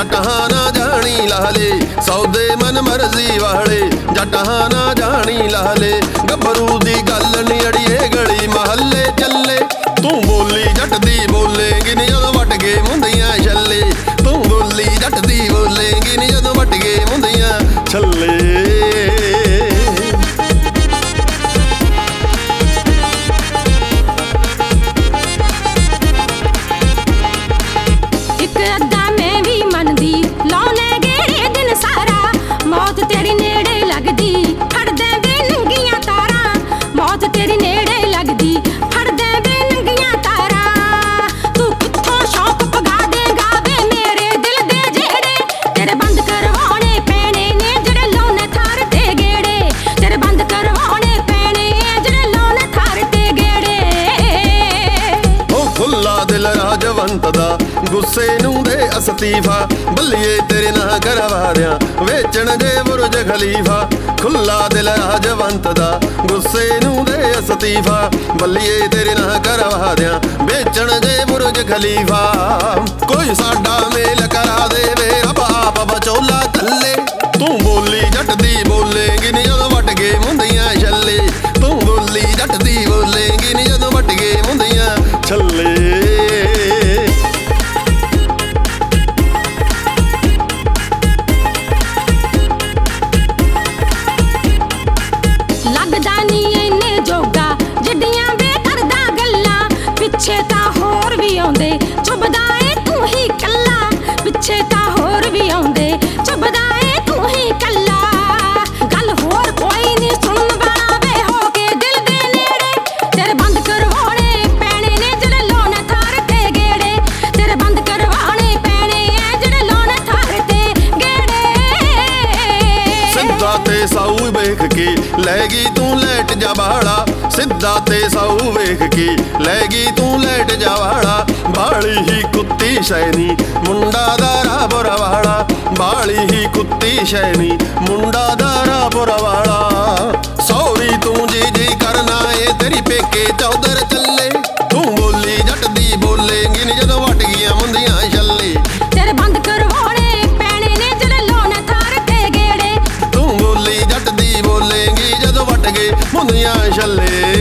जटां ना जानी लाले सौदे मन मर्जी वाले जटां ना जानी लाले गभरू दी गल नी अड़िए गली महल्ले चले तू बोली जट दी बोलेगी नी जदों वट गए मुंदियां छल्ले तू बोली जट दी बोलेगी नी जदों वट गए मुंदियां छल्ले दिल राजवंत दा गुस्से नूं दे अस्तीफा बल्लिए तेरे ना करवा दियां वेचण जे बुरज खलीफा खुला दिल राजवंत दा गुस्से नूं दे अस्तीफा बल्लिए तेरे ना करवा दियां वेचण जे बुरज खलीफा कोई साडा मेल करा दे वे रब आप बचौला थल्ले तू बोली जट दी बोलेगी नी जदों वट गए मुंदियां छल्ले तू बोली जट दी बोलेगी नी जदों वट गए मुंदियां छल्ले पिछे तां होर भी आउंदे चुभदा ए तू ही कल्ला पिछे तां होर भी आउंदे चुभदा ए तू ही कल्ला गल होर कोई नहीं सुनन वाला वे हो के दिल दे नेड़े तेरे बंद करवाने पैणे ने जेड़े लाने थार ते गेड़े तेरे बंद करवाने पैणे ए जेड़े लाने थार ते गेड़े सिद्धा ते साऊ वेख के लैगी तू लैट जा बाड़ा सिद्धा ते साऊ वेख के लैगी तू लैट जा वाड़ा बाली ही कुत्ती शैनी मुंडा दारा बुरवाड़ा बाली ही कुत्ती शैनी मुंडा दारा बुरवाड़ा सौरी तू जी जी करना ए तेरी पेके चौधर चले तू बोली जट दी बोलेगी नी जदों वट गईयां मुंदियां छल्ले तेरे बंद करवाने पैणे ने जेड़े लाने थार ते गेड़े तू बोली जट दी बोलेगी जदों वट गए मुंदियां छल्ले।